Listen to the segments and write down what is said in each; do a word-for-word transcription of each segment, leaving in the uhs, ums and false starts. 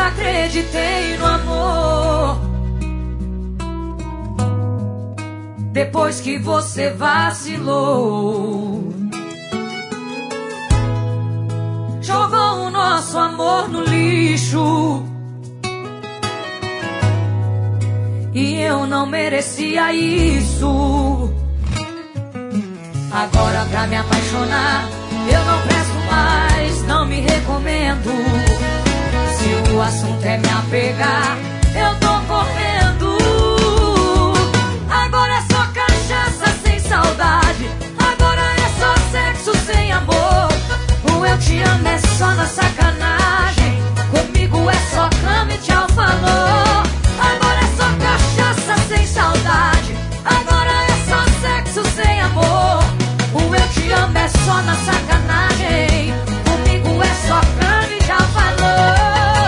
desacreditei no amor. Depois que você vacilou, jogou o nosso amor no lixo. E eu não merecia isso. Agora pra me apaixonar eu não presto mais, não me recomendo. Se o assunto é me apegar, eu tô correndo. Agora é só cachaça sem saudade, agora é só sexo sem amor. O eu te amo é só na sacanagem, comigo é só cama e tchau, falou. Agora é só cachaça sem saudade, agora é só sexo sem amor. O eu te amo é só na sacanagem, comigo é só cama e tchau, falou.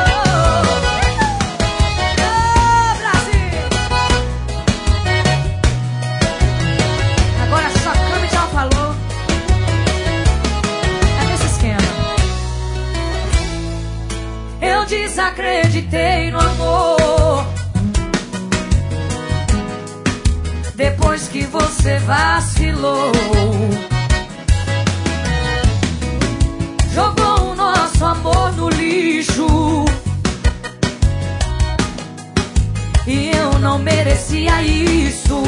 Ô, Brasil! Agora é só cama e tchau, falou. É nesse esquema. Eu desacreditei no amor. Depois que você vacilou, jogou o nosso amor no lixo. E eu não merecia isso.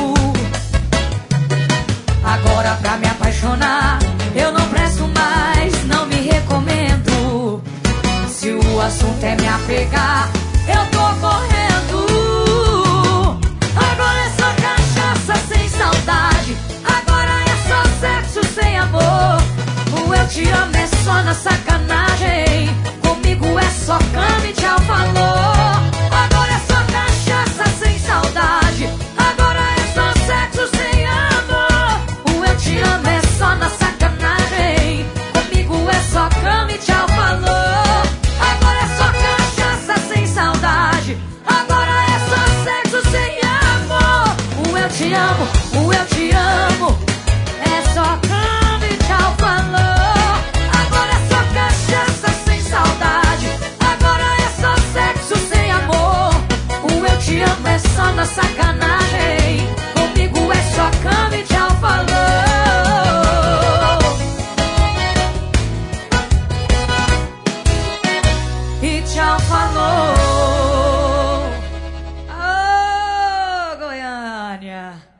Agora pra me apaixonar eu não presto mais, não me recomendo. Se o assunto é me apegar, eu tô correndo. Agora é só cachaça sem saudade, agora é só sexo sem amor. O eu te amo é só na sacanagem, comigo é só cama e tchau, falou. Agora é só cachaça sem saudade, agora é só sexo sem amor. O eu te amo é só na sacanagem, comigo é só cama e tchau, falou. Agora é só cachaça sem saudade, agora é só sexo sem amor. O eu te amo, o eu te amo, é só cama e tchau, falou. Agora é só cachaça sem saudade, agora é só sexo sem amor. O eu te amo é só na sacanagem, comigo é só cama e tchau, falou. E tchau, falou. Ô, Goiânia!